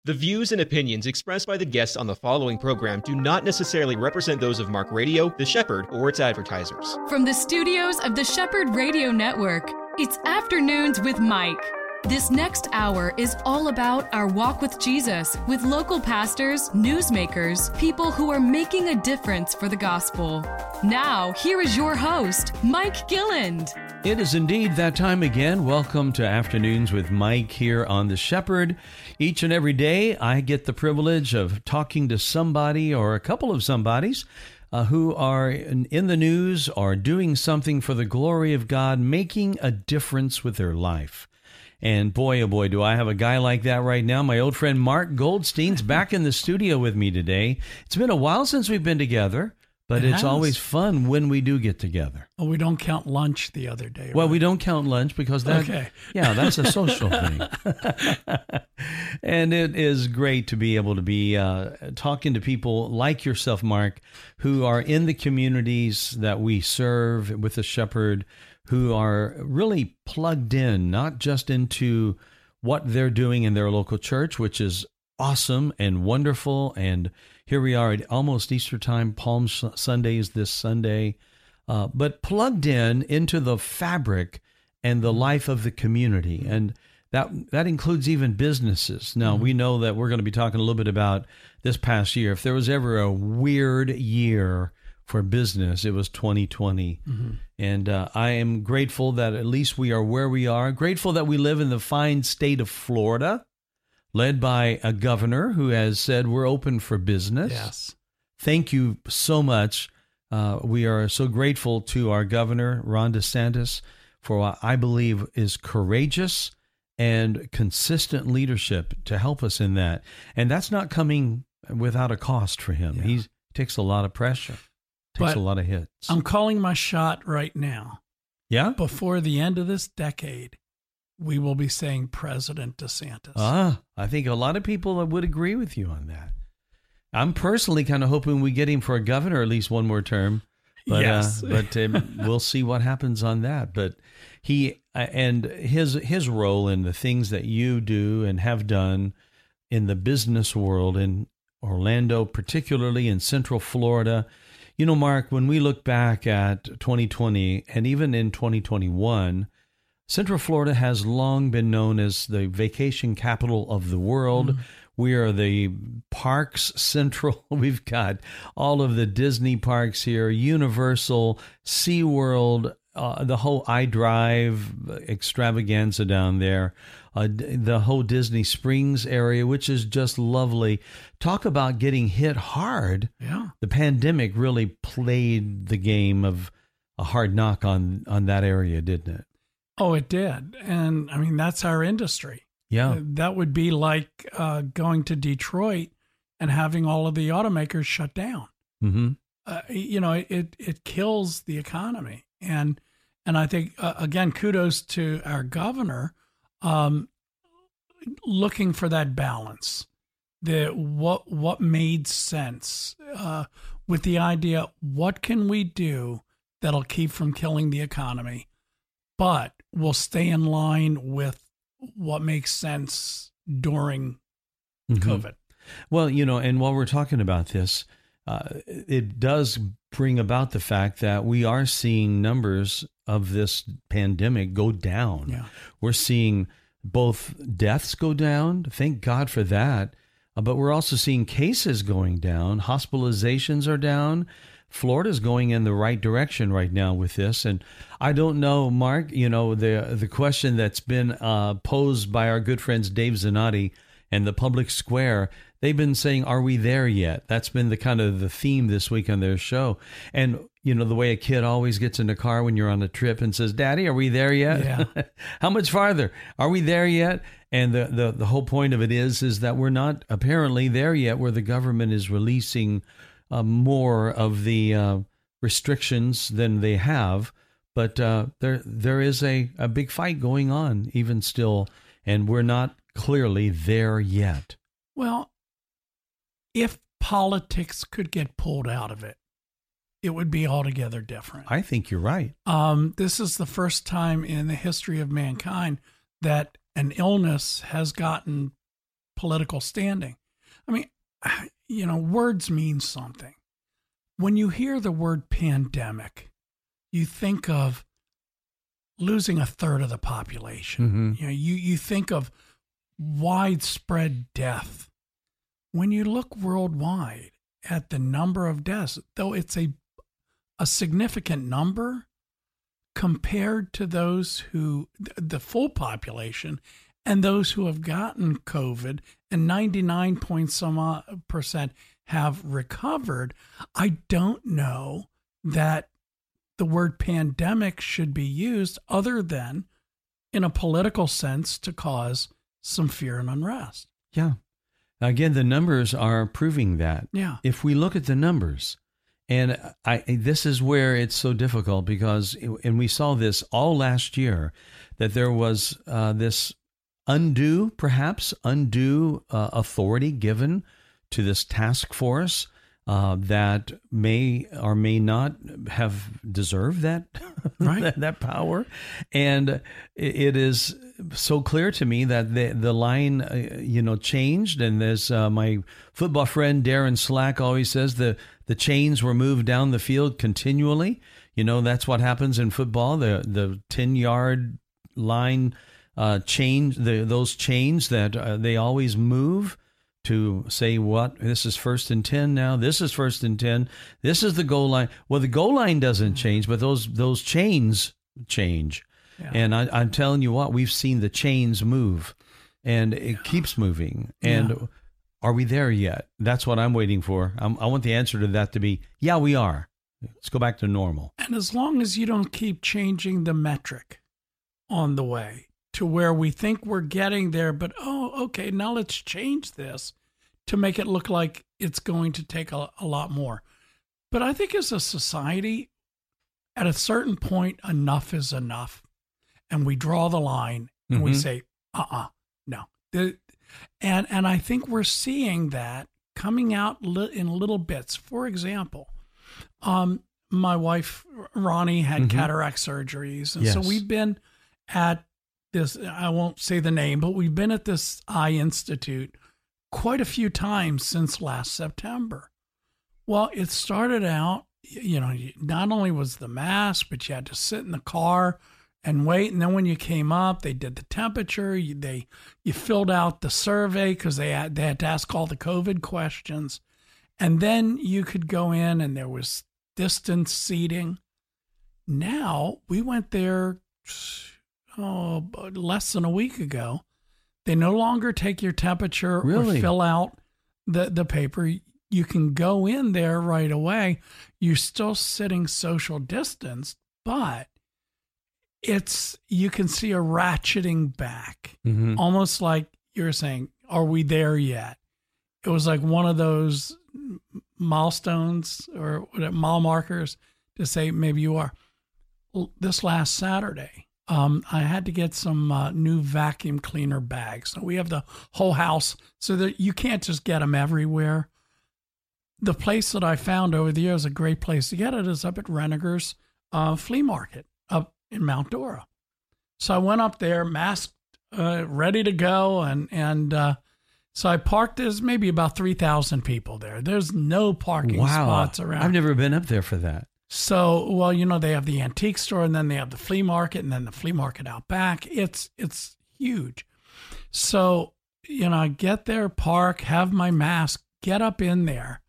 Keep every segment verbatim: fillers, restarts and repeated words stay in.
The views and opinions expressed by the guests on the following program do not necessarily represent those of Mark Radio, The Shepherd, or its advertisers. From the studios of the Shepherd Radio Network, it's Afternoons with Mike. This next hour is all about our walk with Jesus, with local pastors, newsmakers, people who are making a difference for the gospel. Now, here is your host, Mike Gilland. It is indeed that time again. Welcome to Afternoons with Mike here on The Shepherd. Each and every day, I get the privilege of talking to somebody or a couple of somebodies uh, who are in, in the news or doing something for the glory of God, making a difference with their life. And boy, oh boy, do I have a guy like that right now. My old friend Mark Goldstein's back in the studio with me today. It's been a while since we've been together, but it it's has. always fun when we do get together. Well, we don't count lunch the other day. Well, right? we don't count lunch because that, okay. yeah, that's a social thing. And it is great to be able to be uh, talking to people like yourself, Mark, who are in the communities that we serve with the Shepherd, who are really plugged in, not just into what they're doing in their local church, which is awesome and wonderful. And here we are at almost Easter time, Palm Sunday is this Sunday, uh, but plugged in into the fabric and the life of the community. And that that includes even businesses. Now, mm-hmm. we know that we're going to be talking a little bit about this past year. If there was ever a weird year for business, it was twenty twenty. Mm-hmm. And uh, I am grateful that at least we are where we are. Grateful that we live in the fine state of Florida, led by a governor who has said we're open for business. Yes. Thank you so much. Uh, we are so grateful to our governor, Ron DeSantis, for what I believe is courageous and consistent leadership to help us in that. And that's not coming without a cost for him. Yeah. He takes a lot of pressure. Takes But a lot of hits. I'm calling my shot right now. Yeah? Before the end of this decade, we will be saying President DeSantis. Ah, I think a lot of people would agree with you on that. I'm personally kind of hoping we get him for a governor at least one more term. But, yes. uh, but um, we'll see what happens on that. But he uh, and his his role in the things that you do and have done in the business world in Orlando, particularly in Central Florida. You know, Mark, when we look back at twenty twenty and even in twenty twenty-one, Central Florida has long been known as the vacation capital of the world. Mm-hmm. We are the parks central. We've got all of the Disney parks here, Universal, SeaWorld, uh, the whole iDrive extravaganza down there, uh, the whole Disney Springs area, which is just lovely. Talk about getting hit hard. Yeah. The pandemic really played the game of a hard knock on, on that area, didn't it? Oh, it did. And I mean, that's our industry. Yeah. Uh, that would be like uh, going to Detroit and having all of the automakers shut down. Mm-hmm. Uh, you know, it it kills the economy. And and I think, uh, again, kudos to our governor um, looking for that balance. The what what made sense uh, with the idea, what can we do that'll keep from killing the economy, but will stay in line with what makes sense during mm-hmm. COVID. Well, you know, and while we're talking about this, uh, it does bring about the fact that we are seeing numbers of this pandemic go down. Yeah. We're seeing both deaths go down. Thank God for that. Uh, but we're also seeing cases going down. Hospitalizations are down. Florida's going in the right direction right now with this. And I don't know, Mark, you know, the the question that's been uh, posed by our good friends Dave Zanotti and the Public Square, they've been saying, are we there yet? That's been the kind of the theme this week on their show. And, you know, the way a kid always gets in the car when you're on a trip and says, Daddy, are we there yet? Yeah. How much farther? Are we there yet? And the, the, the whole point of it is, is that we're not apparently there yet where the government is releasing Uh, more of the uh, restrictions than they have, but uh, there there is a, a big fight going on even still, and we're not clearly there yet. Well, if politics could get pulled out of it, it would be altogether different. I think you're right. Um, this is the first time in the history of mankind that an illness has gotten political standing. I mean, you know, words mean something. When you hear the word pandemic, you think of losing a third of the population. Mm-hmm. You know, you, you think of widespread death. When you look worldwide at the number of deaths, though it's a a significant number compared to those who, the full population, and those who have gotten COVID, and ninety-nine point some percent have recovered, I don't know that the word pandemic should be used other than in a political sense to cause some fear and unrest. Yeah. Again, the numbers are proving that. Yeah. If we look at the numbers, and I, this is where it's so difficult because, and we saw this all last year, that there was uh, this undue, perhaps undue uh, authority given to this task force uh, that may or may not have deserved that, right. that, that power. And it is so clear to me that the the line, uh, you know, changed. And as uh, my football friend Darren Slack always says, the the chains were moved down the field continually. You know, that's what happens in football. The the ten yard line uh, change, the those chains that uh, they always move to say what this is first and ten now. This is first and ten. This is the goal line. Well, the goal line doesn't change, but those those chains change. Yeah. And I, I'm telling you what, we've seen the chains move, and it yeah. keeps moving. And yeah. are we there yet? That's what I'm waiting for. I'm, I want the answer to that to be, yeah, we are. Let's go back to normal. And as long as you don't keep changing the metric on the way to where we think we're getting there, but, oh, okay, now let's change this to make it look like it's going to take a, a lot more. But I think as a society, at a certain point, enough is enough. And we draw the line and mm-hmm. we say, uh-uh, no. The, and and I think we're seeing that coming out li- in little bits. For example, um, my wife, Ronnie, had mm-hmm. cataract surgeries. And yes. so we've been at this, I won't say the name, but we've been at this eye institute quite a few times since last September. Well, it started out, you know, not only was the mask, but you had to sit in the car and wait. And then when you came up, they did the temperature. You, they you filled out the survey because they had, they had to ask all the COVID questions. And then you could go in and there was distance seating. Now, we went there oh, less than a week ago. They no longer take your temperature really? or fill out the, the paper. You can go in there right away. You're still sitting social distance, but it's, you can see a ratcheting back, mm-hmm. almost like you're saying, are we there yet? It was like one of those milestones or mile markers to say, maybe you are. This last Saturday, um, I had to get some uh, new vacuum cleaner bags. So we have the whole house so that you can't just get them everywhere. The place that I found over the years, a great place to get it, is up at Reniger's uh, flea market up in Mount Dora. So I went up there, masked, uh, ready to go. And, and uh, so I parked. There's maybe about three thousand people there. There's no parking wow. spots around. I've never been up there for that. So, well, you know, they have the antique store and then they have the flea market and then the flea market out back. It's, it's huge. So, you know, I get there, park, have my mask, get up in there.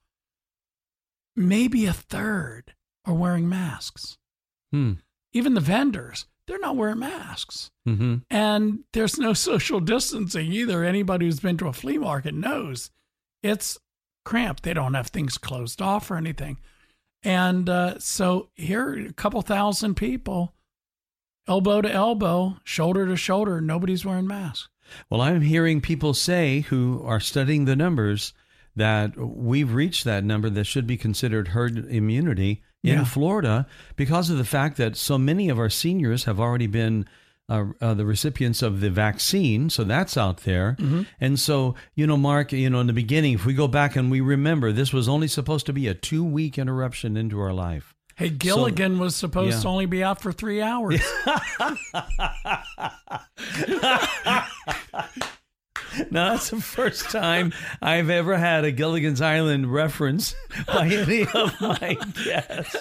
Maybe a third are wearing masks. Hmm. Even the vendors, they're not wearing masks. Mm-hmm. And there's no social distancing either. Anybody who's been to a flea market knows it's cramped. They don't have things closed off or anything. And uh, so here, a couple thousand people, elbow to elbow, shoulder to shoulder, nobody's wearing masks. Well, I'm hearing people say who are studying the numbers that we've reached that number that should be considered herd immunity in yeah. Florida because of the fact that so many of our seniors have already been uh, uh, the recipients of the vaccine. So that's out there. Mm-hmm. And so, you know, Mark, you know, in the beginning, if we go back and we remember, this was only supposed to be a two week interruption into our life. Hey, Gilligan so, was supposed yeah. to only be out for three hours. Now, that's the first time I've ever had a Gilligan's Island reference by any of my guests.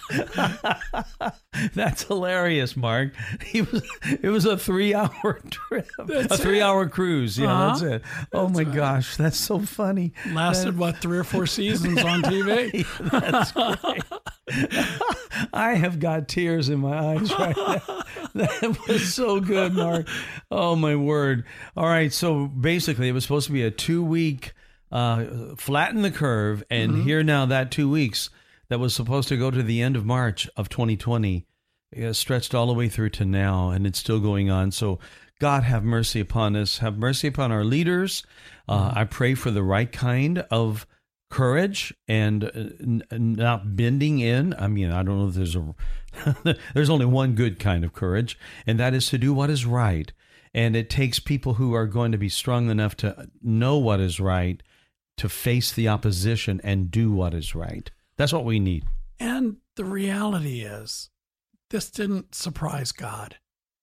That's hilarious, Mark. He was, it was a three-hour trip, that's a three-hour cruise. Yeah, uh-huh. that's it. Oh, that's my right. gosh, that's so funny. Lasted, that, what, three or four seasons on T V? That's great. I have got tears in my eyes right now. That was so good, Mark. Oh, my word. All right, so basically it was supposed to be a two-week uh, flatten the curve, and mm-hmm. here now that two weeks that was supposed to go to the end of March of twenty twenty uh, stretched all the way through to now, and it's still going on. So God have mercy upon us. Have mercy upon our leaders. Uh, mm-hmm. I pray for the right kind of courage and n- not bending in. I mean, I don't know if there's a there's only one good kind of courage, and that is to do what is right. And it takes people who are going to be strong enough to know what is right, to face the opposition and do what is right. That's what we need. And the reality is, this didn't surprise God.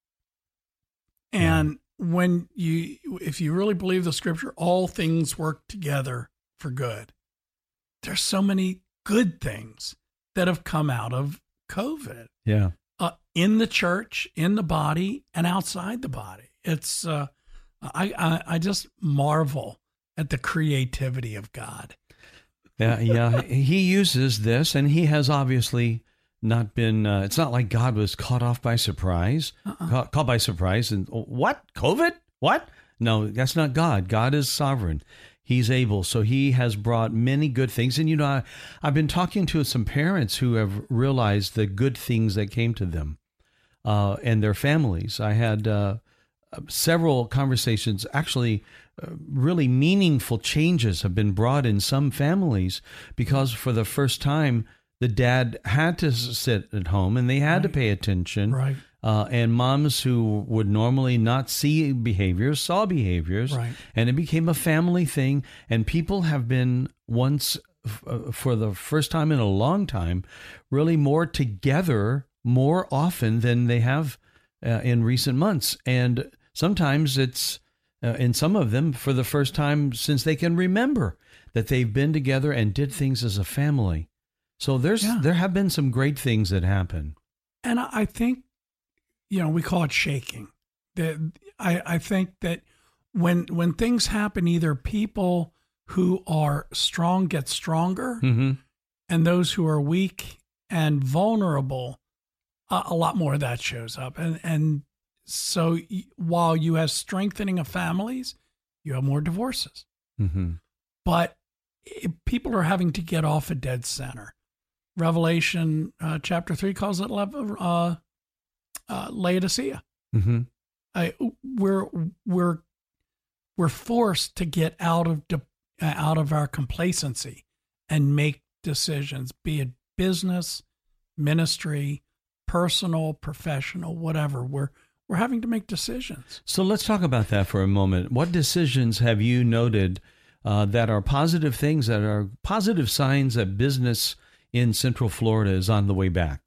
And yeah. when you, if you really believe the scripture, all things work together for good. There's so many good things that have come out of COVID. Yeah. Uh, in the church, in the body, and outside the body. It's, uh, I, I, I just marvel at the creativity of God. Yeah, yeah. He uses this, and he has obviously not been, uh, it's not like God was caught off by surprise, uh-uh. caught, caught by surprise, and what? COVID? What? No, that's not God. God is sovereign. He's able. So he has brought many good things. And, you know, I, I've been talking to some parents who have realized the good things that came to them uh, and their families. I had uh, several conversations, actually uh, really meaningful changes have been brought in some families because for the first time, the dad had to sit at home and they had right. to pay attention. Right. Uh, and moms who would normally not see behaviors saw behaviors, right. and it became a family thing. And people have been once, f- for the first time in a long time, really more together more often than they have uh, in recent months. And sometimes it's, uh, in some of them, for the first time since they can remember that they've been together and did things as a family. So there's yeah. there have been some great things that happen. And I think, you know, we call it shaking. That I, I think that when when things happen, either people who are strong get stronger, mm-hmm. and those who are weak and vulnerable, uh, a lot more of that shows up. And and so while you have strengthening of families, you have more divorces. Mm-hmm. But it, people are having to get off a dead center. Revelation uh, chapter three calls it uh, uh, Laodicea. Mm-hmm. I, we're we're we're forced to get out of de, uh, out of our complacency and make decisions, be it business, ministry, personal, professional, whatever. We're we're having to make decisions. So let's talk about that for a moment. What decisions have you noted uh, that are positive things, that are positive signs that business in Central Florida is on the way back?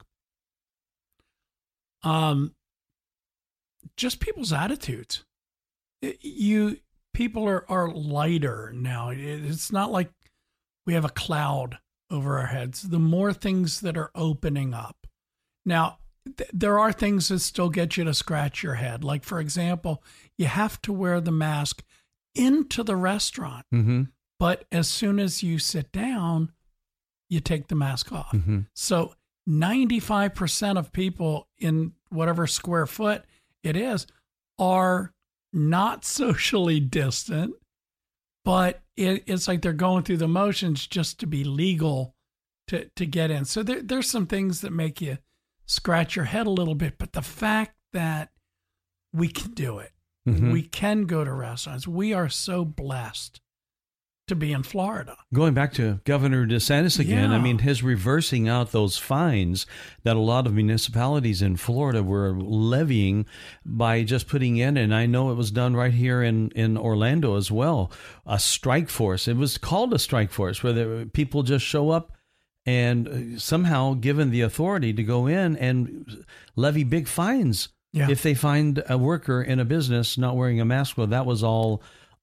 Um, just people's attitudes. It, you people are, are lighter now. It, it's not like we have a cloud over our heads. The more things that are opening up. Now, th- there are things that still get you to scratch your head. Like, for example, you have to wear the mask into the restaurant. Mm-hmm. But as soon as you sit down, you take the mask off. Mm-hmm. So ninety-five percent of people in whatever square foot it is are not socially distant, but it, it's like they're going through the motions just to be legal to, to get in. So there, there's some things that make you scratch your head a little bit, but the fact that we can do it, mm-hmm. we can go to restaurants. We are so blessed to be in Florida. Going back to Governor DeSantis again, yeah. I mean, his reversing out those fines that a lot of municipalities in Florida were levying by just putting in, and I know it was done right here in, in Orlando as well, a strike force. It was called a strike force where the people just show up and somehow given the authority to go in and levy big fines yeah. if they find a worker in a business not wearing a mask. Well, that was all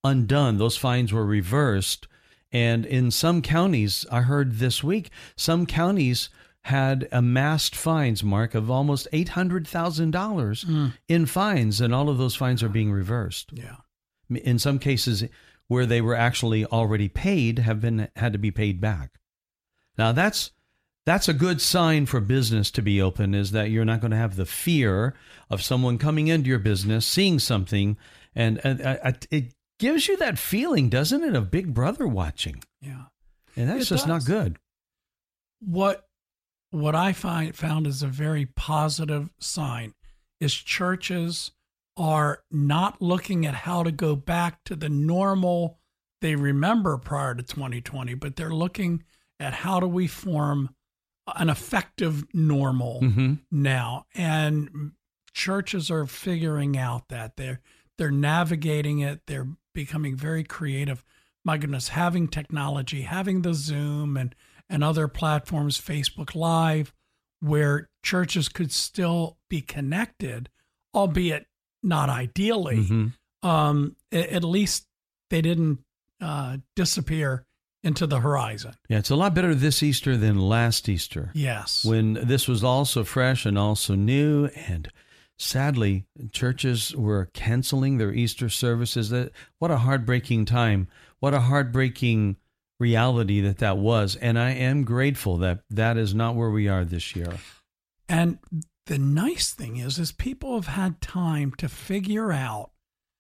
undone. Those fines were reversed. And in some counties, I heard this week, some counties had amassed fines, Mark, of almost eight hundred thousand dollars mm. in fines, and all of those fines are being reversed. Yeah. In some cases where they were actually already paid, have been had to be paid back. Now, that's that's a good sign for business to be open, is that you're not going to have the fear of someone coming into your business, seeing something, and, and uh, it gives you that feeling, doesn't it, of Big Brother watching? Yeah. And that's it just does. not good. What what I find found is a very positive sign is churches are not looking at how to go back to the normal they remember prior to twenty twenty, but they're looking at how do we form an effective normal mm-hmm. now. And churches are figuring out that they're they're navigating it. They're becoming very creative. My goodness, having technology, having the Zoom and, and other platforms, Facebook Live, where churches could still be connected, albeit not ideally. Mm-hmm. Um, at least they didn't uh, disappear into the horizon. Yeah, it's a lot better this Easter than last Easter. Yes. When this was also fresh and also new, and sadly, churches were canceling their Easter services. That what a heartbreaking time. What a heartbreaking reality that that was. And I am grateful that that is not where we are this year. And the nice thing is, is people have had time to figure out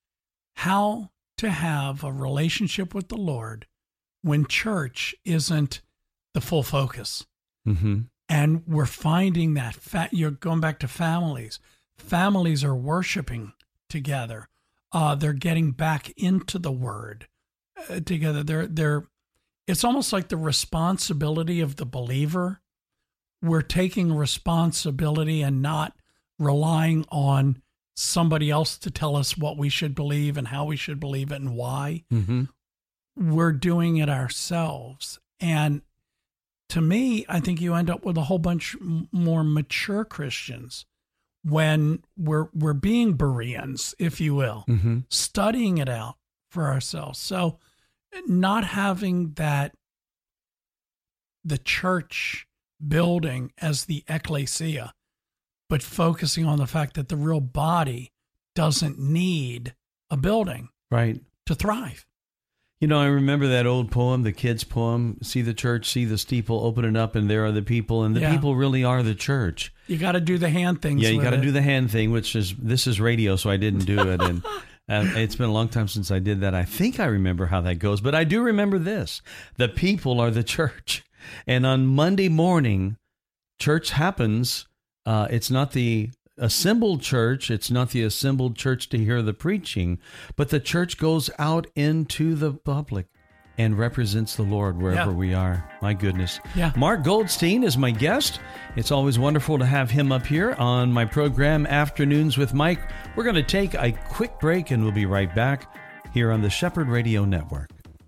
how to have a relationship with the Lord when church isn't the full focus. Mm-hmm. And we're finding that fa- you're going back to families. Families are worshiping together. Uh, they're getting back into the Word uh, together. They're they're. It's almost like the responsibility of the believer. We're taking responsibility and not relying on somebody else to tell us what we should believe and how we should believe it and why. Mm-hmm. We're doing it ourselves. And to me, I think you end up with a whole bunch more mature Christians when we're we're being Bereans, if you will, mm-hmm. studying it out for ourselves. So not having that, the church building as the ecclesia, but focusing on the fact that the real body doesn't need a building right to thrive. You know, I remember that old poem, the kids' poem, see the church, see the steeple, open it up, and there are the people, and the yeah. people really are the church. You got to do the hand things. Yeah, you got to it. do the hand thing, which is, this is radio, so I didn't do it, and uh, it's been a long time since I did that. I think I remember how that goes, but I do remember this. The people are the church, and on Monday morning, church happens. Uh, it's not the assembled church. It's not the assembled church to hear the preaching, but the church goes out into the public and represents the Lord wherever yeah. we are. My goodness. Yeah. Mark Goldstein is my guest. It's always wonderful to have him up here on my program, Afternoons with Mike. We're going to take a quick break, and we'll be right back here on the Shepherd Radio Network.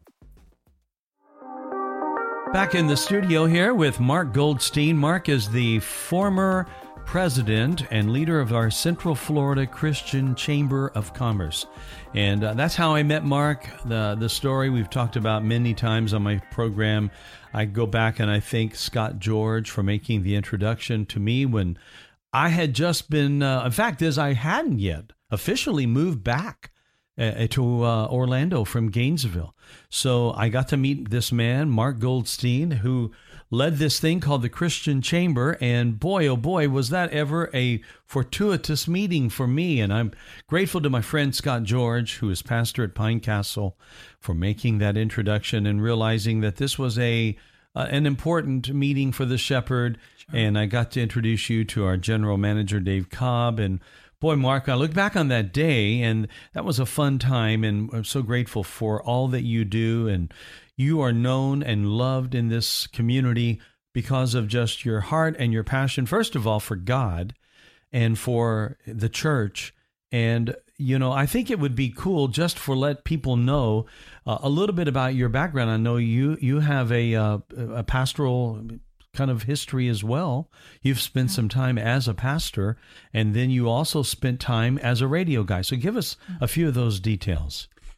Back in the studio here with Mark Goldstein. Mark is the former president and leader of our Central Florida Christian Chamber of Commerce. And uh, that's how I met Mark. The the story we've talked about many times on my program. I go back and I thank Scott George for making the introduction to me when I had just been, uh, in fact, as I hadn't yet officially moved back uh, to uh, Orlando from Gainesville. So I got to meet this man, Mark Goldstein, who led this thing called the Christian Chamber, and boy, oh boy, was that ever a fortuitous meeting for me. And I'm grateful to my friend Scott George, who is pastor at Pine Castle, for making that introduction and realizing that this was a uh, an important meeting for the Shepherd. Sure. And I got to introduce you to our general manager, Dave Cobb. And boy, Mark, I look back on that day, and that was a fun time, and I'm so grateful for all that you do. And you are known and loved in this community because of just your heart and your passion, first of all, for God and for the church. And, you know, I think it would be cool just for let people know uh, a little bit about your background. I know you you have a, uh, a pastoral kind of history as well. You've spent some time as a pastor, and then you also spent time as a radio guy. So give us a few of those details.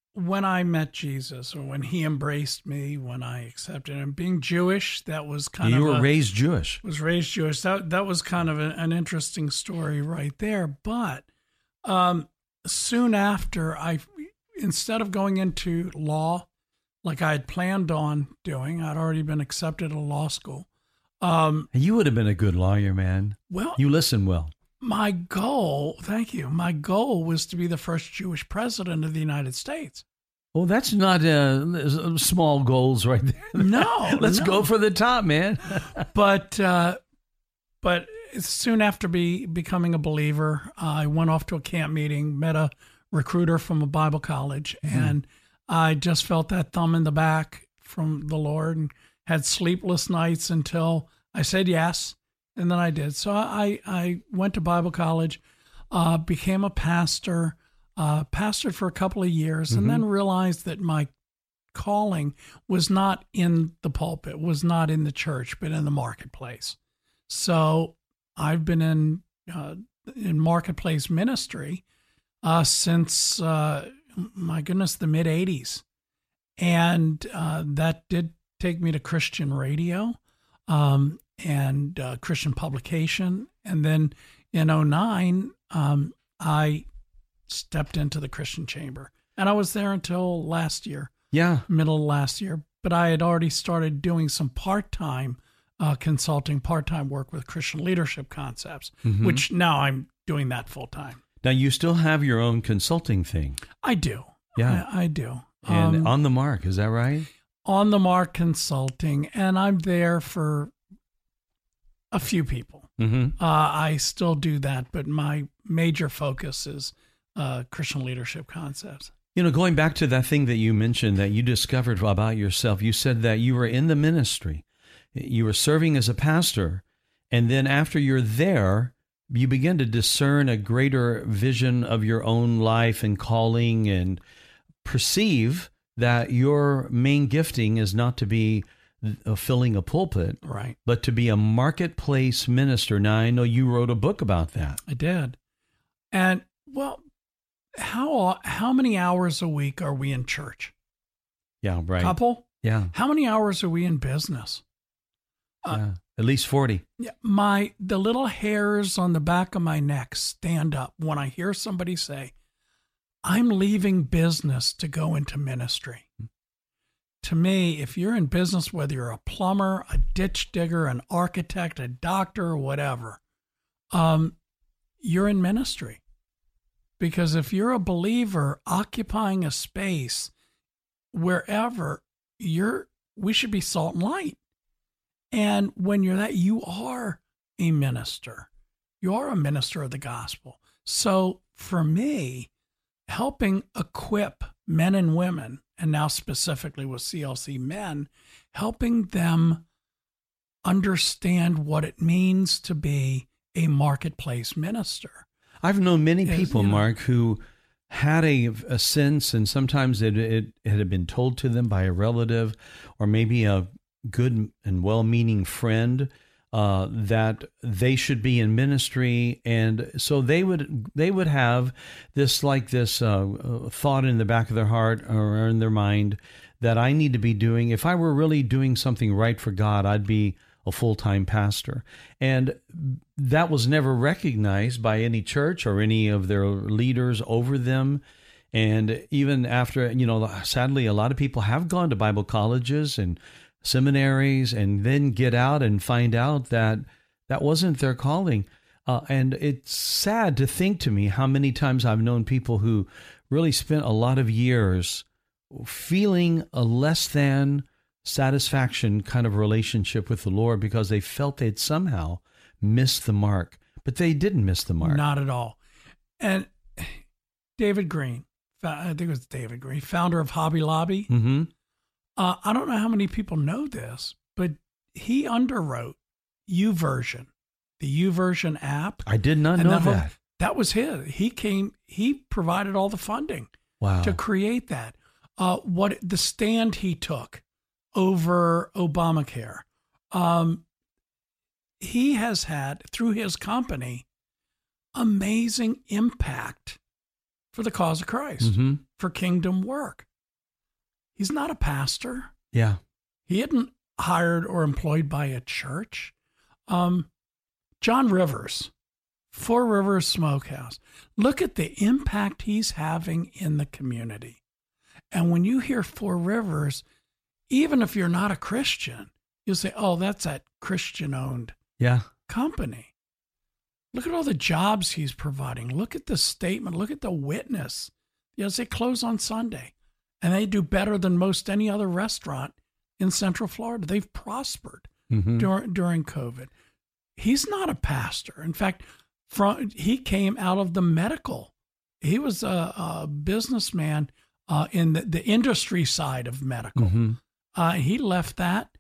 when I met Jesus, or when he embraced me, when I accepted him, being Jewish, that was kind you of were a, raised Jewish. was raised Jewish. That that was kind of a, an interesting story right there. But um, soon after, I instead of going into law like I had planned on doing, I'd already been accepted at law school. Um, You would have been a good lawyer, man. well, You listen well. my goal, thank you, my goal was to be the first Jewish president of the United States. Well, that's not uh, small goals right there. No, Let's no. go for the top, man. But uh, but soon after be becoming a believer, I went off to a camp meeting, met a recruiter from a Bible college, Mm-hmm. and I just felt that thumb in the back from the Lord and had sleepless nights until I said yes, and then I did. So I, I went to Bible college, uh, became a pastor, uh, pastored for a couple of years, Mm-hmm. and then realized that my calling was not in the pulpit, was not in the church, but in the marketplace. So I've been in uh, in marketplace ministry uh, since, uh, my goodness, the mid eighties. And uh, that did take me to Christian radio um, and uh, Christian publication. And then in oh nine, um, I stepped into the Christian Chamber. And I was there until last year. Yeah. Middle of last year, but I had already started doing some part-time uh, consulting, part-time work with Christian Leadership Concepts, Mhm. which now I'm doing that full-time. Now, you still have your own consulting thing. I do. Yeah. I, I do. And Um, On the Mark, is that right? on the Mark Consulting, and I'm there for a few people. Mm-hmm. Uh, I still do that, but my major focus is uh, Christian Leadership Concepts. You know, going back to that thing that you mentioned that you discovered about yourself, you said that you were in the ministry. You were serving as a pastor, and then after you're there, you begin to discern a greater vision of your own life and calling, and perceive that your main gifting is not to be uh, filling a pulpit, Right. but to be a marketplace minister. Now, I know you wrote a book about that. I did. And, well, how how many hours a week are we in church? Yeah, right. Couple? Yeah, How many hours are we in business? Uh, yeah. At least forty. Yeah, my the little hairs on the back of my neck stand up when I hear somebody say, "I'm leaving business to go into ministry." To me, if you're in business, whether you're a plumber, a ditch digger, an architect, a doctor, or whatever, um, you're in ministry. Because if you're a believer occupying a space wherever, you're we should be salt and light. And when you're that, you are a minister. You are a minister of the gospel. So for me, helping equip men and women, and now specifically with C L C men, helping them understand what it means to be a marketplace minister. I've known many Is, people, you know- Mark, who had a, a sense, and sometimes it, it, it had been told to them by a relative or maybe a good and well-meaning friend uh, that they should be in ministry, and so they would they would have this like this uh, thought in the back of their heart or in their mind that I need to be doing. If I were really doing something right for God, I'd be a full-time pastor. And that was never recognized by any church or any of their leaders over them. And even after, you know, sadly, a lot of people have gone to Bible colleges and seminaries and then get out and find out that that wasn't their calling. Uh, and it's sad to think to me how many times I've known people who really spent a lot of years feeling a less than satisfaction kind of relationship with the Lord because they felt they'd somehow missed the mark, but they didn't miss the mark. Not at all. And David Green, I think it was David Green, founder of Hobby Lobby. Mm-hmm. Uh, I don't know how many people know this, but he underwrote YouVersion, the YouVersion app. I did not And know that whole- that. That was his. He came, he provided all the funding Wow. to create that. Uh, what the stand he took over Obamacare. Um, he has had, through his company, amazing impact for the cause of Christ, Mm-hmm. for kingdom work. He's not a pastor. Yeah. He isn't hired or employed by a church. Um, John Rivers, Four Rivers Smokehouse. Look at the impact he's having in the community. And when you hear Four Rivers, even if you're not a Christian, you'll say, oh, that's that Christian-owned Yeah. company. Look at all the jobs he's providing. Look at the statement. Look at the witness. Yes, they close on Sunday, and they do better than most any other restaurant in Central Florida. They've prospered Mm-hmm. during during COVID. He's not a pastor. In fact, from he came out of the medical. He was a, a businessman uh, in the, the industry side of medical. Mm-hmm. Uh, he left that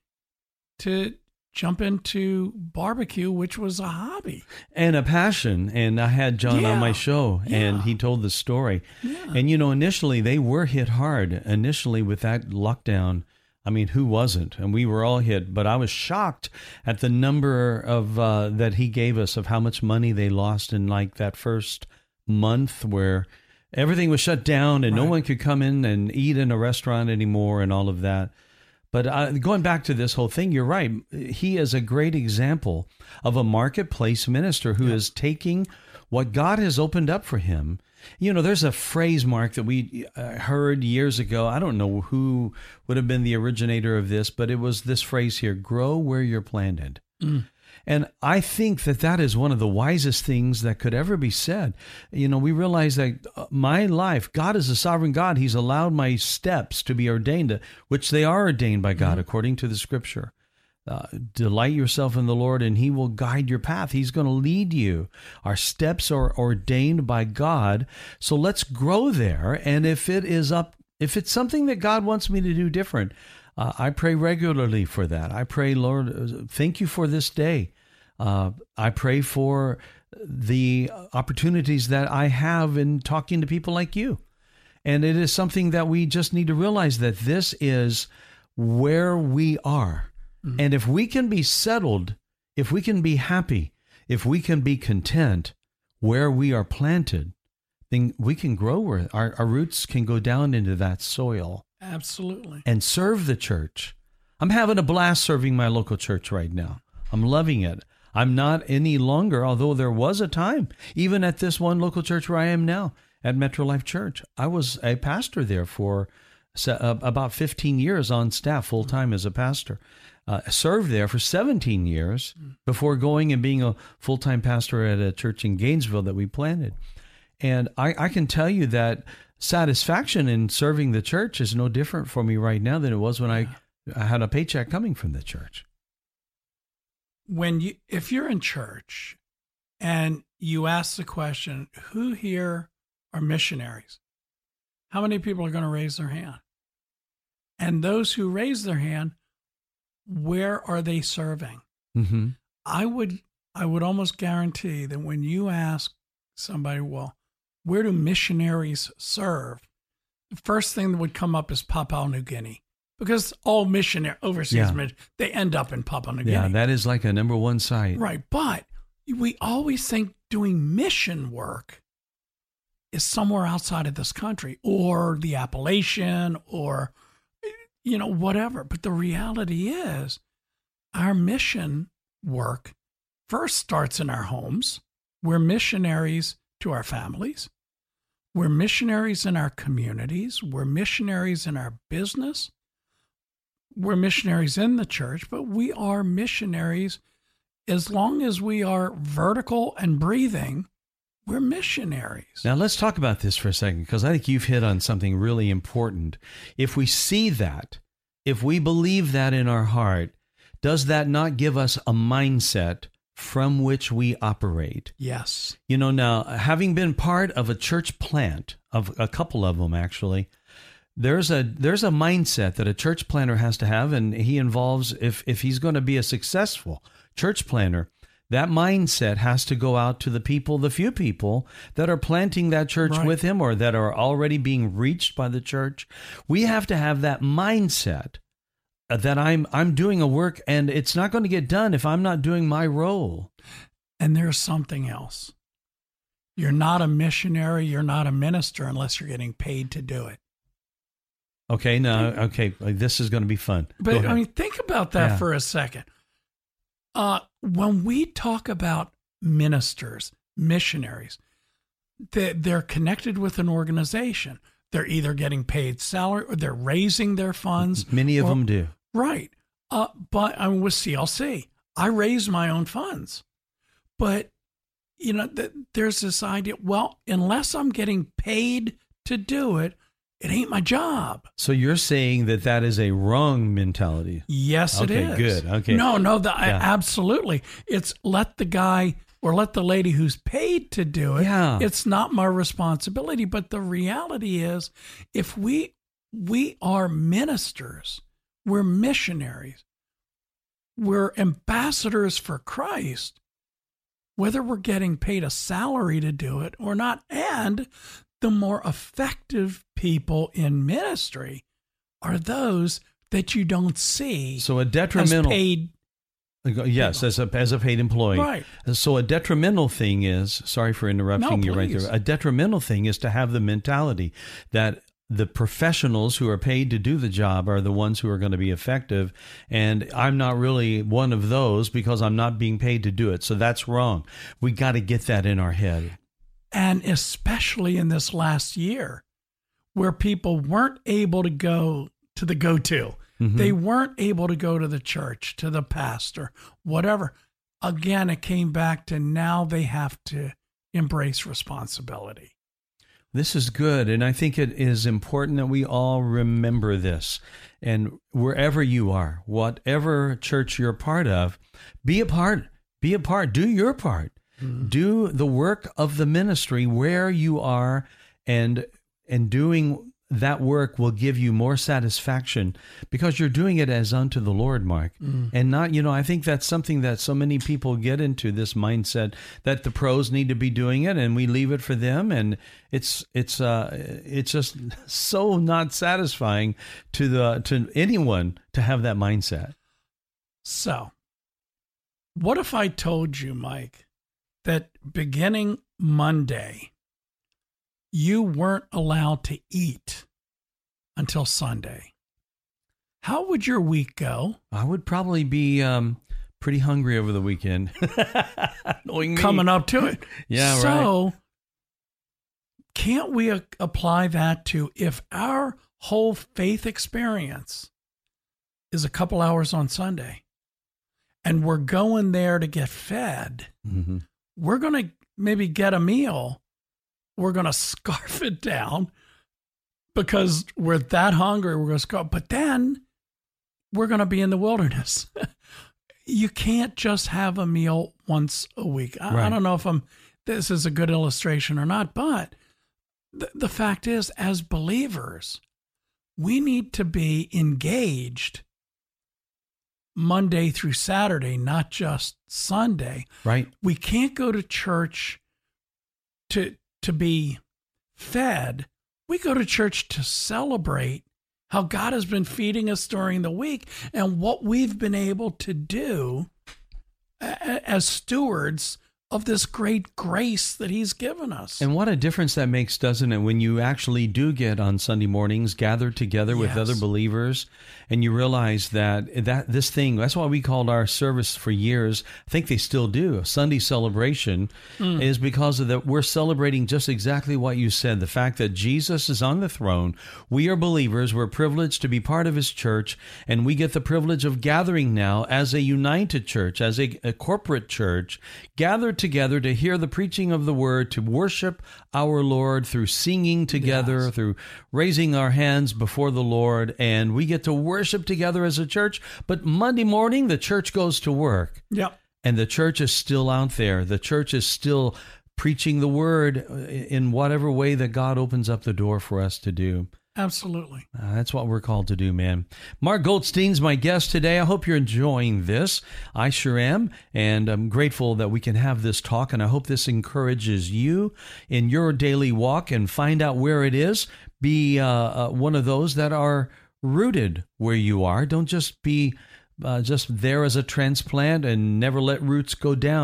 to jump into barbecue, which was a hobby. And a passion. And I had John Yeah. on my show, and Yeah. he told the story. Yeah. And, you know, initially they were hit hard. Initially with that lockdown, I mean, who wasn't? And we were all hit. But I was shocked at the number of uh, that he gave us of how much money they lost in like that first month where everything was shut down and no Right. one could come in and eat in a restaurant anymore and all of that. But uh, going back to this whole thing, you're right. He is a great example of a marketplace minister who Yeah. is taking what God has opened up for him. You know, there's a phrase, Mark, that we uh, heard years ago. I don't know who would have been the originator of this, but it was this phrase here, grow where you're planted. Mm. And I think that that is one of the wisest things that could ever be said. You know, we realize that my life, God is a sovereign God. He's allowed my steps to be ordained, which they are ordained by God, mm-hmm. according to the scripture. Uh, delight yourself in the Lord, and he will guide your path. He's going to lead you. Our steps are ordained by God. So let's grow there. And if it is up, if it's something that God wants me to do different, Uh, I pray regularly for that. I pray, Lord, thank you for this day. Uh, I pray for the opportunities that I have in talking to people like you. And it is something that we just need to realize that this is where we are. Mm-hmm. And if we can be settled, if we can be happy, if we can be content where we are planted, then we can grow where our, our roots can go down into that soil. Absolutely. And serve the church. I'm having a blast serving my local church right now. I'm loving it. I'm not any longer, although there was a time, even at this one local church where I am now, at Metro Life Church. I was a pastor there for about fifteen years on staff, full-time as a pastor. Uh, served there for seventeen years before going and being a full-time pastor at a church in Gainesville that we planted. And I, I can tell you that satisfaction in serving the church is no different for me right now than it was when I, I had a paycheck coming from the church. When you, if you're in church and you ask the question, who here are missionaries? How many people are going to raise their hand? And those who raise their hand, where are they serving? Mm-hmm. I would, I would almost guarantee that when you ask somebody, well, where do missionaries serve? The first thing that would come up is Papua New Guinea, because all missionary overseas Yeah. missionaries, they end up in Papua New Yeah, Guinea. that is like a number one site. Right. But we always think doing mission work is somewhere outside of this country or the Appalachian or, you know, whatever. But the reality is our mission work first starts in our homes. We're missionaries to our families. We're missionaries in our communities. We're missionaries in our business. We're missionaries in the church, but we are missionaries as long as we are vertical and breathing. We're missionaries. Now let's talk about this for a second, because I think you've hit on something really important. If we see that, if we believe that in our heart, does that not give us a mindset from which we operate? Yes. You know, now, having been part of a church plant, of a couple of them actually, there's a there's a mindset that a church planter has to have, and he involves, if if he's going to be a successful church planter, that mindset has to go out to the people, the few people that are planting that church Right. with him or that are already being reached by the church. We have to have that mindset that I'm I'm doing a work, and it's not going to get done if I'm not doing my role. And there's something else. You're not a missionary. You're not a minister unless you're getting paid to do it. Okay, no, okay, this is going to be fun. But I mean, think about that Yeah. for a second. Uh, when we talk about ministers, missionaries, they, they're connected with an organization. They're either getting paid salary or they're raising their funds. Many of or- them do. Right. Uh, but I'm with C L C. I raise my own funds. But, you know, th- there's this idea, well, unless I'm getting paid to do it, it ain't my job. So you're saying that that is a wrong mentality. Yes, it Okay, is. good. Okay. No, no, the, I- Yeah. absolutely. It's let the guy or let the lady who's paid to do it. Yeah. It's not my responsibility. But the reality is, if we we are ministers, we're missionaries, we're ambassadors for Christ, whether we're getting paid a salary to do it or not. And the more effective people in ministry are those that you don't see So a as detrimental paid. Yes, as a as a paid employee. Right. So a detrimental thing is, sorry for interrupting No, you right please. there. A detrimental thing is to have the mentality that the professionals who are paid to do the job are the ones who are going to be effective. And I'm not really one of those because I'm not being paid to do it. So that's wrong. We got to get that in our head. And especially in this last year, where people weren't able to go to the go-to. Mhm. They weren't able to go to the church, to the pastor, whatever. Again, it came back to now they have to embrace responsibility. This is good, and I think it is important that we all remember this. And wherever you are, whatever church you're a part of, be a part, be a part, do your part. Mm-hmm. Do the work of the ministry where you are, and and doing that work will give you more satisfaction because you're doing it as unto the Lord, Mark. Mm. And not, you know, I think that's something that so many people get into, this mindset that the pros need to be doing it and we leave it for them. And it's, it's, uh, it's just so not satisfying to the, to anyone to have that mindset. So, what if I told you, Mike, that beginning Monday, you weren't allowed to eat until Sunday? How would your week go? I would probably be, um, pretty hungry over the weekend. Knowing me. Coming up to it. Yeah, right. So, can't we a- apply that to if our whole faith experience is a couple hours on Sunday and we're going there to get fed, Mm-hmm. we're going to maybe get a meal. We're going to scarf it down because we're that hungry. We're going to scarf, but then we're going to be in the wilderness. You can't just have a meal once a week. I, Right. I don't know if I'm, this is a good illustration or not, but the, the fact is, as believers, we need to be engaged Monday through Saturday, not just Sunday. Right. We can't go to church to to be fed. We go to church to celebrate how God has been feeding us during the week and what we've been able to do a- as stewards of this great grace that he's given us. And what a difference that makes, doesn't it, when you actually do get on Sunday mornings gathered together with Yes. other believers, and you realize that that this thing, that's why we called our service for years, I think they still do, a Sunday celebration, Mm. is because of that we're celebrating just exactly what you said, the fact that Jesus is on the throne. We are believers, we're privileged to be part of his church, and we get the privilege of gathering now as a united church, as a, a corporate church, gathered together to hear the preaching of the word, to worship our Lord through singing together, Yes. through raising our hands before the Lord, and we get to worship together as a church. But Monday morning, the church goes to work, Yep. and the church is still out there. The church is still preaching the word in whatever way that God opens up the door for us to do. Absolutely. Uh, that's what we're called to do, man. Mark Goldstein's my guest today. I hope you're enjoying this. I sure am, and I'm grateful that we can have this talk, and I hope this encourages you in your daily walk and find out where it is. Be uh, uh, one of those that are rooted where you are. Don't just be uh, just there as a transplant and never let roots go down.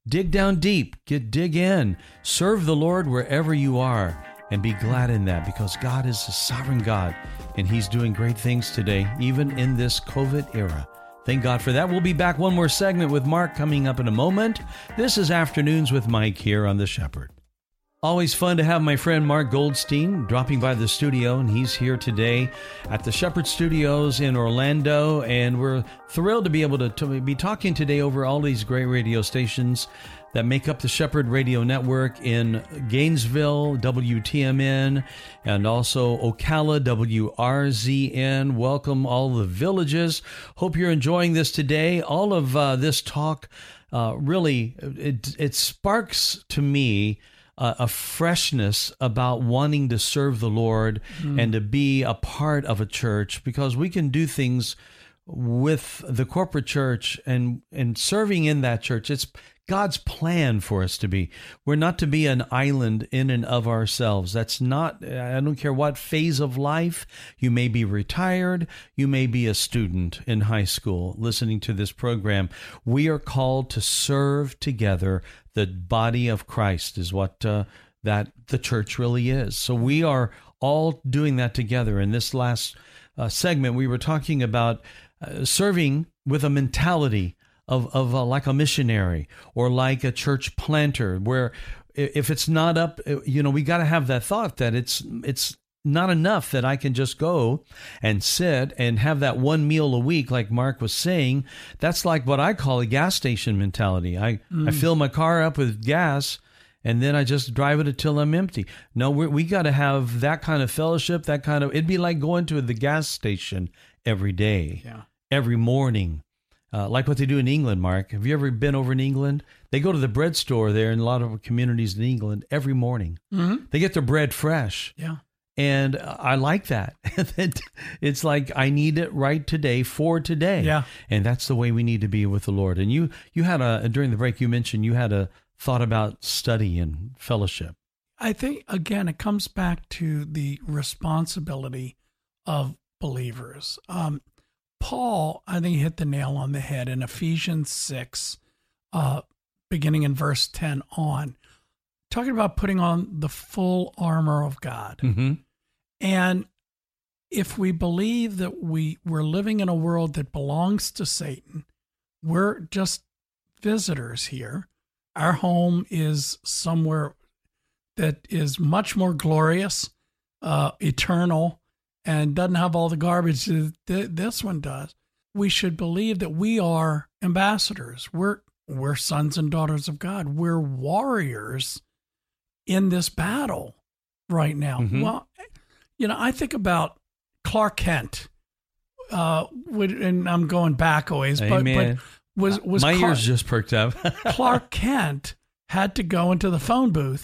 Dig down deep, get dig in, serve the Lord wherever you are, and be glad in that, because God is a sovereign God, and He's doing great things today, even in this COVID era. Thank God for that. We'll be back one more segment with Mark coming up in a moment. This is Afternoons with Mike here on The Shepherd. Always fun to have my friend Mark Goldstein dropping by the studio, and he's here today at the Shepherd Studios in Orlando, and we're thrilled to be able to, to be talking today over all these great radio stations that make up the Shepherd Radio Network in Gainesville, W T M N, and also Ocala, W R Z N. Welcome all the villages. Hope you're enjoying this today. All of uh, this talk uh, really, it, it sparks to me Uh, a freshness about wanting to serve the Lord mm. and to be a part of a church, because we can do things with the corporate church and, and serving in that church. It's God's plan for us to be. We're not to be an island in and of ourselves. That's not, I don't care what phase of life. You may be retired. You may be a student in high school listening to this program. We are called to serve together. The body of Christ is what uh, that the church really is. So we are all doing that together. In this last uh, segment, we were talking about uh, serving with a mentality of, of uh, like a missionary or like a church planter, where if it's not up, you know, we got to have that thought that it's it's not enough that I can just go and sit and have that one meal a week, like Mark was saying. That's like what I call a gas station mentality. I, mm. I fill my car up with gas, and then I just drive it until I'm empty. No, we we got to have that kind of fellowship, that kind of, it'd be like going to the gas station every day, yeah. every morning, uh, like what they do in England, Mark. Have you ever been over in England? They go to the bread store there in a lot of communities in England every morning. Mm-hmm. They get their bread fresh. Yeah. And I like that. It's like, I need it right today for today. Yeah. And that's the way we need to be with the Lord. And you, you had a, during the break, you mentioned you had a thought about study and fellowship. I think, again, it comes back to the responsibility of believers. Um, Paul, I think, hit the nail on the head in Ephesians six, uh, beginning in verse ten on, talking about putting on the full armor of God. Mm-hmm. And if we believe that we, we're living in a world that belongs to Satan, we're just visitors here. Our home is somewhere that is much more glorious, uh, eternal, and doesn't have all the garbage that this one does. We should believe that we are ambassadors. We're, we're sons and daughters of God. We're warriors in this battle right now. Mm-hmm. Well, you know, I think about Clark Kent, uh, would, and I'm going back a ways, but, but was, was my Clark, ears just perked up. Clark Kent had to go into the phone booth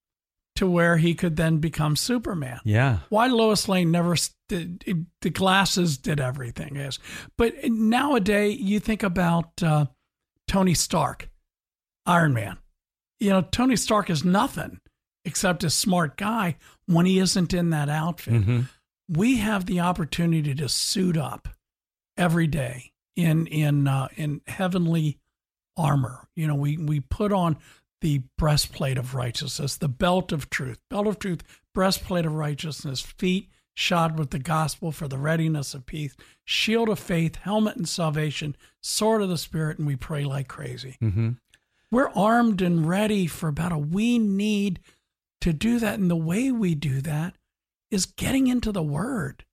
to where he could then become Superman. Yeah. Why Lois Lane never did, the glasses did everything. Yes. But nowadays you think about uh, Tony Stark, Iron Man. You know, Tony Stark is nothing except a smart guy when he isn't in that outfit. Mm-hmm. We have the opportunity to suit up every day in in uh, in heavenly armor. You know, we we put on the breastplate of righteousness, the belt of truth, belt of truth, breastplate of righteousness, feet shod with the gospel for the readiness of peace, shield of faith, helmet and salvation, sword of the Spirit, and we pray like crazy. Mm-hmm. We're armed and ready for battle. We need to do that. And the way we do that is getting into the Word,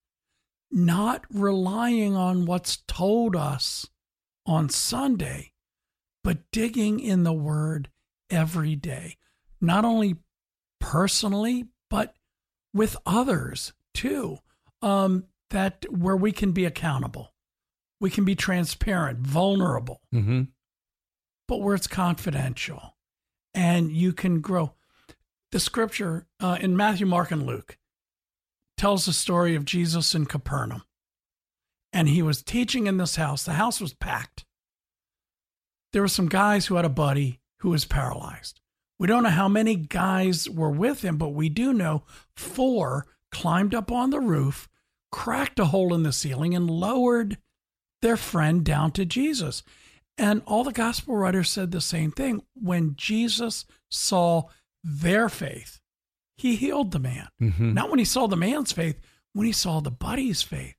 not relying on what's told us on Sunday, but digging in the Word every day, not only personally, but with others too, um, that where we can be accountable, we can be transparent, vulnerable, mm-hmm. but where it's confidential and you can grow. The scripture uh, in Matthew, Mark, and Luke tells the story of Jesus in Capernaum. And he was teaching in this house. The house was packed. There were some guys who had a buddy who was paralyzed. We don't know how many guys were with him, but we do know four climbed up on the roof, cracked a hole in the ceiling, and lowered their friend down to Jesus. And all the gospel writers said the same thing. When Jesus saw their faith, he healed the man. Mm-hmm. Not when he saw the man's faith, when he saw the buddy's faith.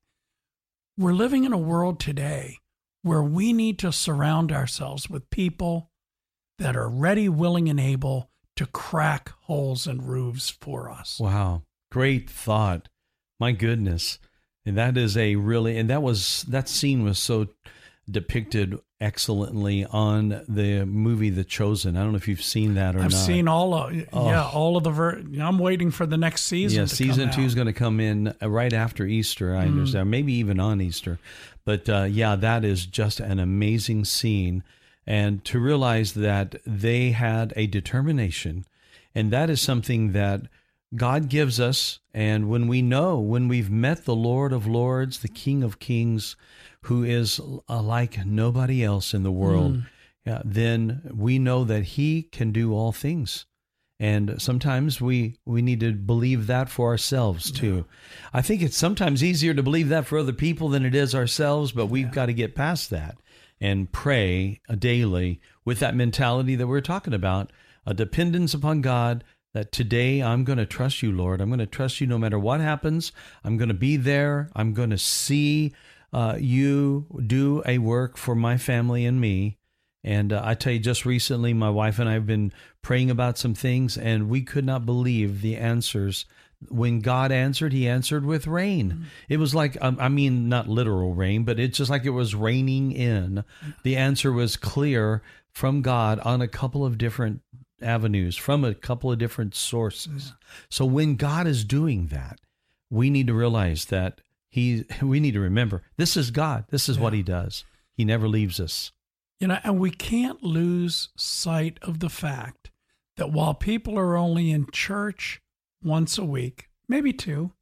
We're living in a world today where we need to surround ourselves with people that are ready, willing, and able to crack holes in roofs for us. Wow. Great thought. My goodness. And that is a really, and that was, that scene was so depicted excellently on the movie The Chosen. I don't know if you've seen that or I've not. I've seen all of, oh. yeah, all of the, ver- I'm waiting for the next season. Yeah, to season come two out. is going to come in right after Easter, I Mm. understand, maybe even on Easter. But uh, yeah, that is just an amazing scene. And to realize that they had a determination, and that is something that God gives us. And when we know, when we've met the Lord of Lords, the King of Kings, who is uh, like nobody else in the world, Mm. yeah, then we know that He can do all things. And sometimes we, we need to believe that for ourselves too. Yeah. I think it's sometimes easier to believe that for other people than it is ourselves, but we've yeah. got to get past that and pray daily with that mentality that we're talking about, a dependence upon God, that today I'm going to trust you, Lord. I'm going to trust you no matter what happens. I'm going to be there. I'm going to see uh, you do a work for my family and me. And uh, I tell you, just recently, my wife and I have been praying about some things, and we could not believe the answers. When God answered, He answered with rain. Mm-hmm. It was like, um, I mean, not literal rain, but it's just like it was raining in. The answer was clear from God on a couple of different avenues, from a couple of different sources. Yeah. So when God is doing that, we need to realize that He, we need to remember, this is God. This is yeah. what He does. He never leaves us. You know, and we can't lose sight of the fact that while people are only in church once a week, maybe two,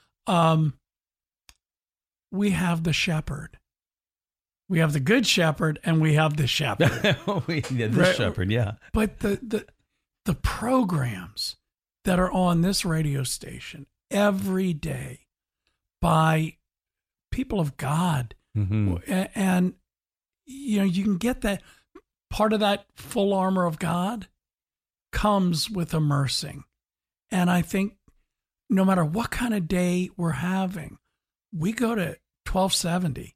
um, we have the shepherd. We have the good shepherd, and we have the shepherd. we, yeah, the right? shepherd, yeah. But the, the the programs that are on this radio station every day by people of God, mm-hmm. and you know, you can get that part of that full armor of God comes with immersing. And I think no matter what kind of day we're having, we go to twelve seventy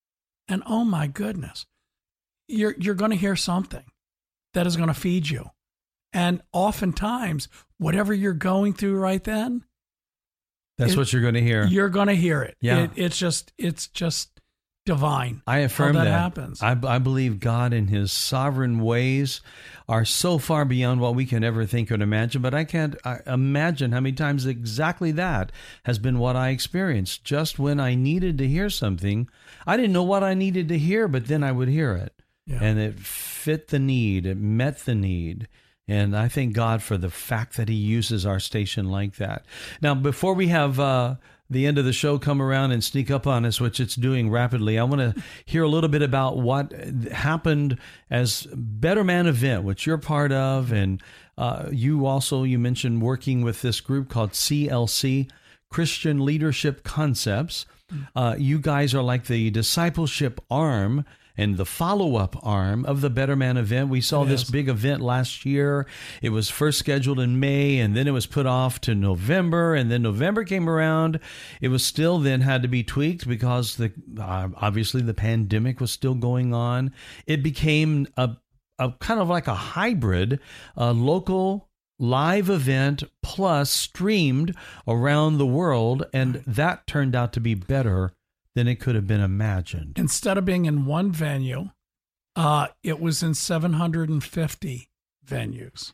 and oh my goodness, you're, you're going to hear something that is going to feed you. And oftentimes, whatever you're going through right then, that's it, what you're going to hear. You're going to hear it. Yeah. It, it's just, it's just divine. I affirm that, that happens. I, I believe God in His sovereign ways are so far beyond what we can ever think or imagine. But I can't I imagine how many times exactly that has been what I experienced. Just when I needed to hear something, I didn't know what I needed to hear, but then I would hear it. Yeah. And it fit the need. It met the need. And I thank God for the fact that He uses our station like that. Now, before we have uh, the end of the show come around and sneak up on us, which it's doing rapidly, I want to hear a little bit about what happened as Better Man event, which you're part of. And uh, you also, you mentioned working with this group called C L C, Christian Leadership Concepts. Uh, you guys are like the discipleship arm and the follow-up arm of the Better Man event. We saw yes. this big event last year. It was first scheduled in May, and then it was put off to November, and then November came around. It was still then had to be tweaked because the uh, obviously the pandemic was still going on. It became a, a kind of like a hybrid, uh, local live event plus streamed around the world, and that turned out to be better than it could have been imagined. Instead of being in one venue, uh, it was in seven hundred fifty venues.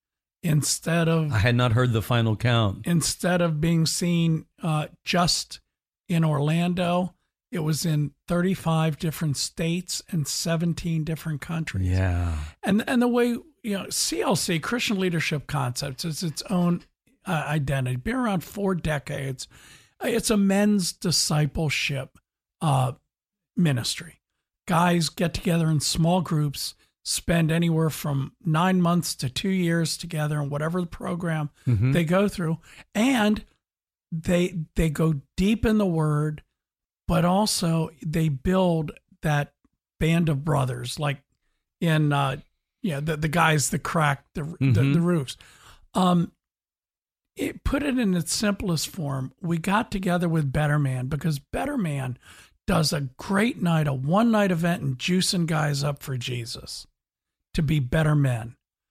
Instead of... I had not heard the final count. Instead of being seen uh, just in Orlando, it was in thirty-five different states and seventeen different countries. Yeah. And and the way, you know, C L C, Christian Leadership Concepts, is its own uh, identity. Been around four decades. It's a men's discipleship uh, ministry. Guys get together in small groups, spend anywhere from nine months to two years together in whatever the program mm-hmm. they go through. And they they go deep in the Word, but also they build that band of brothers, like in, uh, yeah, the, the guys that cracked the, mm-hmm. the, the roofs. Um, it put it in its simplest form. We got together with Better Man because Better Man does a great night, a one night event and juicing guys up for Jesus to be better men.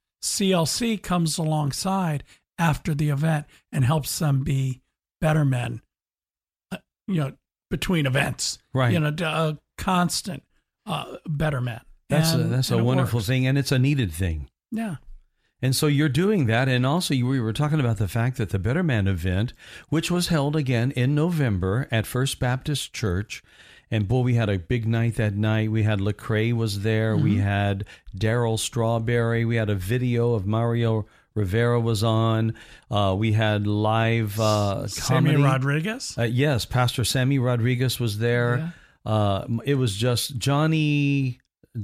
C L C comes alongside after the event and helps them be better men, uh, you know, between events, right? You know, a constant uh, better men. That's and, a, that's a wonderful works. thing, and it's a needed thing. Yeah. And so you're doing that, and also you, we were talking about the fact that the Better Man event, which was held again in November at First Baptist Church, and boy, we had a big night that night. We had Lecrae was there. Mm-hmm. We had Daryl Strawberry. We had a video of Mario Rivera was on. Uh, we had live uh, Sammy comedy. Rodriguez? Uh, yes, Pastor Sammy Rodriguez was there. Yeah. Uh, it was just Johnny...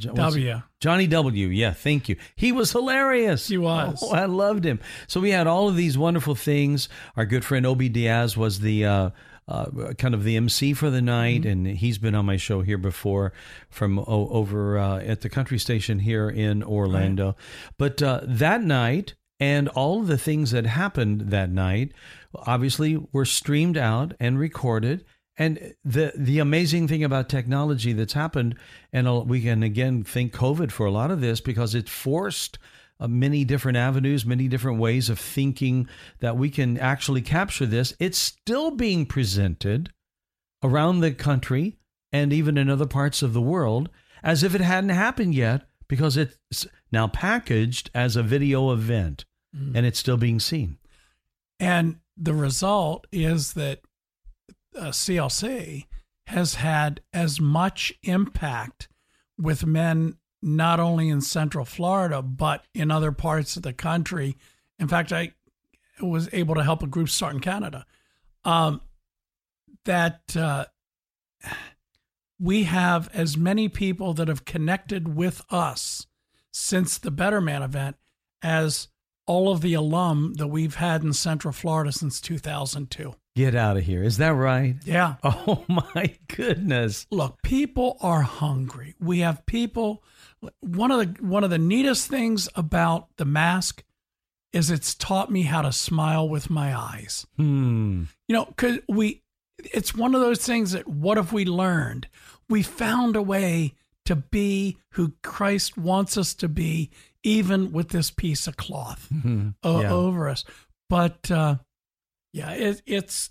W. Johnny W. Yeah, thank you. He was hilarious. He was. Oh, I loved him. So we had all of these wonderful things. Our good friend Obi Diaz was the uh, uh, kind of the M C for the night, mm-hmm. and he's been on my show here before from oh, over uh, at the country station here in Orlando. Right. But uh, that night and all of the things that happened that night obviously were streamed out and recorded. And the the amazing thing about technology that's happened, and we can again thank COVID for a lot of this because it forced uh, many different avenues, many different ways of thinking that we can actually capture this. It's still being presented around the country and even in other parts of the world as if it hadn't happened yet because it's now packaged as a video event mm. and it's still being seen. And the result is that Uh, C L C has had as much impact with men not only in Central Florida, but in other parts of the country. In fact, I was able to help a group start in Canada. Um, that uh, we have as many people that have connected with us since the Better Man event as all of the alum that we've had in Central Florida since two thousand two. Get out of here. Is that right? Yeah. Oh, my goodness. Look, people are hungry. We have people. One of the one of the neatest things about the mask is it's taught me how to smile with my eyes. Hmm. You know, because we, it's one of those things that what have we learned? We found a way to be who Christ wants us to be, even with this piece of cloth mm-hmm. o- yeah. over us. But, uh, Yeah, it, it's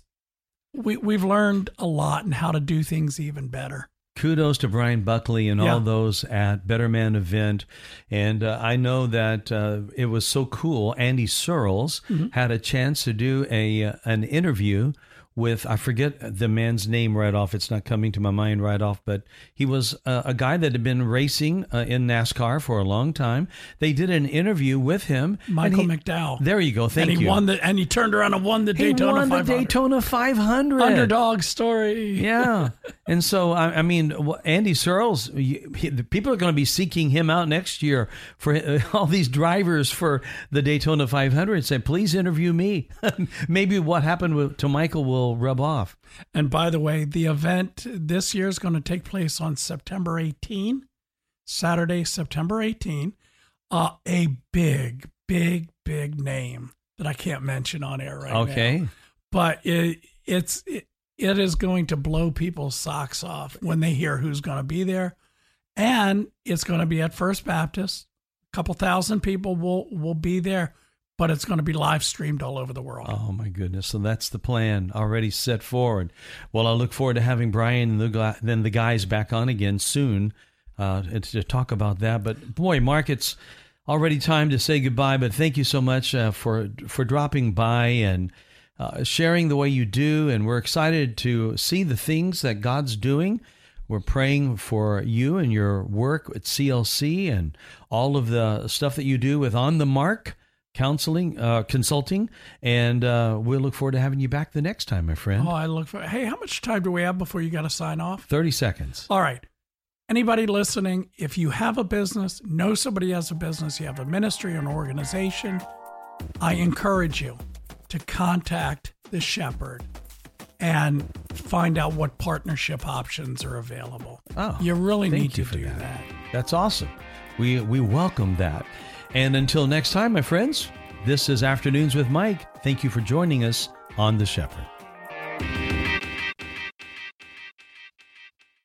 we we've learned a lot in how to do things even better. Kudos to Brian Buckley and yeah. all those at Better Man event, and uh, I know that uh, it was so cool. Andy Searles mm-hmm. had a chance to do a uh, an interview with, I forget the man's name right off. It's not coming to my mind right off, but he was uh, a guy that had been racing uh, in NASCAR for a long time. They did an interview with him. Michael he, McDowell. There you go. Thank and he you. Won the, and he turned around and won the he Daytona won five hundred. the Daytona five hundred. Underdog story. Yeah. And so, I, I mean, Andy Searles, he, the people are going to be seeking him out next year for uh, all these drivers for the Daytona five hundred. Say, please interview me. Maybe what happened with, to Michael will rub off. And by the way, the event this year is going to take place on September eighteenth, Saturday, September eighteenth. Uh, a big, big, big name that I can't mention on air right okay. now. Okay. But it, it's it, it is going to blow people's socks off when they hear who's going to be there. And it's going to be at First Baptist. A couple thousand people will, will be there. But it's going to be live streamed all over the world. Oh, my goodness. So that's the plan already set forward. Well, I look forward to having Brian and the, then the guys back on again soon uh, to talk about that. But, boy, Mark, it's already time to say goodbye. But thank you so much uh, for, for dropping by and uh, sharing the way you do. And we're excited to see the things that God's doing. We're praying for you and your work at C L C and all of the stuff that you do with On the Mark counseling, uh, consulting, and uh, we'll look forward to having you back the next time, my friend. Oh, I look for. Hey, how much time do we have before you got to sign off? thirty seconds. All right. Anybody listening, if you have a business, know somebody has a business, you have a ministry, an organization, I encourage you to contact the Shepherd and find out what partnership options are available. Oh, you really thank need you to for do that. that. That's awesome. We we welcome that. And until next time, my friends, this is Afternoons with Mike. Thank you for joining us on The Shepherd.